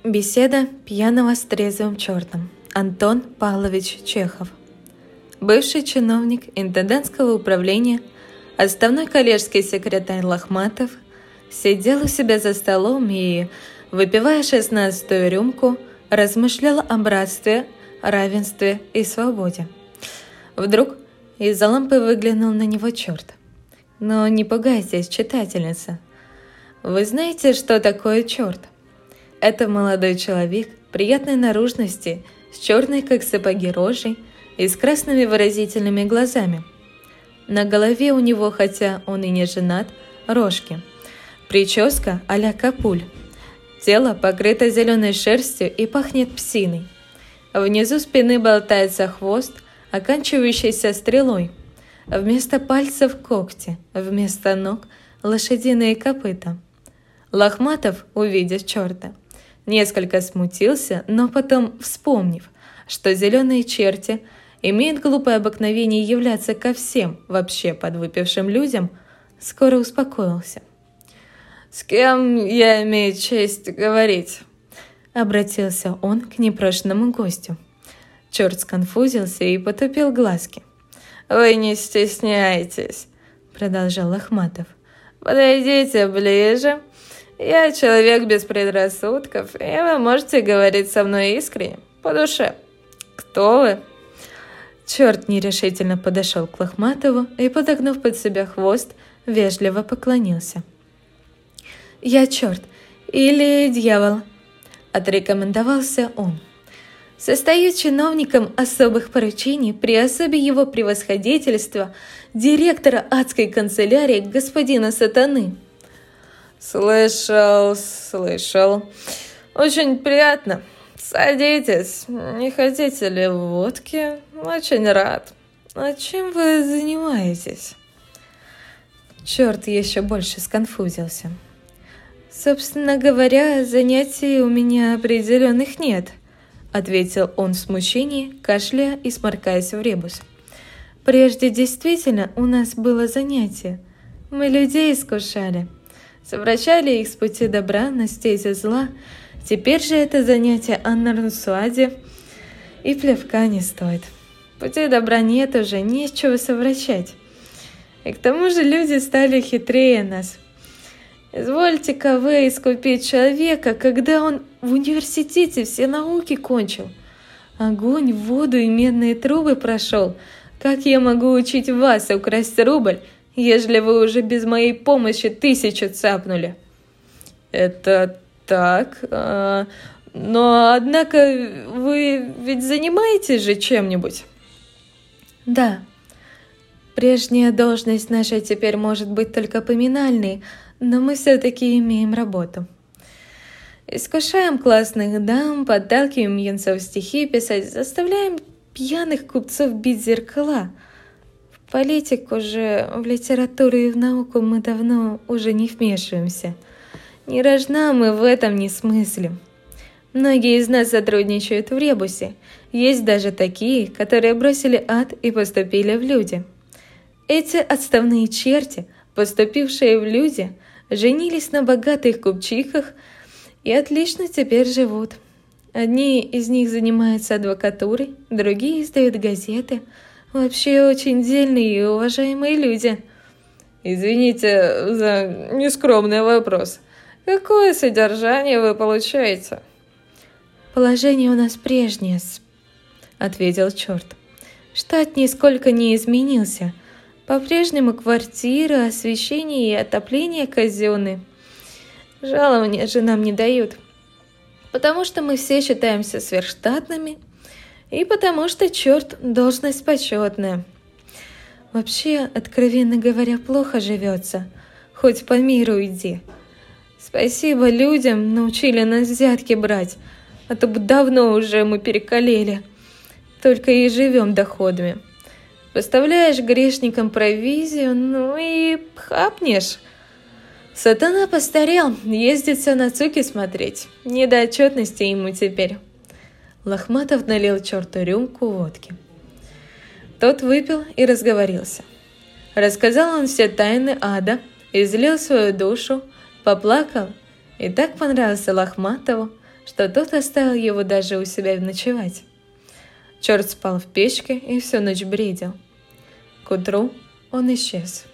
Беседа пьяного с трезвым чертом. Антон Павлович Чехов. Бывший чиновник интендантского управления, отставной коллежский секретарь Лохматов, сидел у себя за столом и, выпивая 16-ю рюмку, размышлял о братстве, равенстве и свободе. Вдруг из-за лампы выглянул на него черт. Но не пугайтесь, читательница. Вы знаете, что такое черт? Это молодой человек приятной наружности, с черной, как сапоги, рожей и с красными выразительными глазами. На голове у него, хотя он и не женат, рожки. Прическа а-ля Капуль. Тело покрыто зеленой шерстью и пахнет псиной. Внизу спины болтается хвост, оканчивающийся стрелой. Вместо пальцев когти, вместо ног лошадиные копыта. Лохматов, увидев черта, несколько смутился, но потом, вспомнив, что зеленые черти имеют глупое обыкновение являться ко всем вообще подвыпившим людям, скоро успокоился. «С кем я имею честь говорить?» — обратился он к непрошенному гостю. Черт сконфузился и потупил глазки. «Вы не стесняйтесь», — продолжал Лохматов. «Подойдите ближе. Я человек без предрассудков, и вы можете говорить со мной искренне, по душе. Кто вы?» Черт нерешительно подошел к Лохматову и, подогнув под себя хвост, вежливо поклонился. «Я черт, или дьявол», — отрекомендовался он. «Состою чиновником особых поручений при особе его превосходительства, директора адской канцелярии господина Сатаны». «Слышал. Очень приятно. Садитесь. Не хотите ли водки? Очень рад. А чем вы занимаетесь?» Черт еще больше сконфузился. «Собственно говоря, занятий у меня определенных нет», — ответил он в смущении, кашляя и сморкаясь в ребус. «Прежде действительно у нас было занятие. Мы людей искушали. Совращали их с пути добра на стези зла. Теперь же это занятие о нарусуаде и плевка не стоит. Пути добра нет уже, не с чего совращать. И к тому же люди стали хитрее нас. Извольте-ка вы искупить человека, когда он в университете все науки кончил. Огонь, воду и медные трубы прошел. Как я могу учить вас украсть рубль, ежели вы уже без моей помощи 1000 цапнули?» «Это так, но, однако, вы ведь занимаетесь же чем-нибудь?» «Да. Прежняя должность наша теперь может быть только поминальной, но мы все-таки имеем работу. Искушаем классных дам, подталкиваем юнцов стихи писать, заставляем пьяных купцов бить зеркала. В политику же, в литературу и в науку мы давно уже не вмешиваемся. Не рожна мы в этом не смыслим. Многие из нас сотрудничают в ребусе. Есть даже такие, которые бросили ад и поступили в люди. Эти отставные черти, поступившие в люди, женились на богатых купчихах и отлично теперь живут. Одни из них занимаются адвокатурой, другие издают газеты. Вообще очень дельные и уважаемые люди». «Извините за нескромный вопрос. Какое содержание вы получаете?» «Положение у нас прежнее», — ответил черт. «Штат нисколько не изменился. По-прежнему квартира, освещение и отопление казенные. Жалования же нам не дают, потому что мы все считаемся сверхштатными и потому что черт должность почетная. Вообще, откровенно говоря, плохо живется, хоть по миру иди. Спасибо людям, научили нас взятки брать, а то бы давно уже мы перекалели, только и живем доходами. Поставляешь грешникам провизию, ну и хапнешь. Сатана постарел, ездит все на цуки смотреть. Не до отчетности ему теперь». Лохматов налил черту рюмку водки. Тот выпил и разговорился. Рассказал он все тайны ада, излил свою душу, поплакал и так понравился Лохматову, что тот оставил его даже у себя ночевать. Черт спал в печке и всю ночь бредил. К утру он исчез.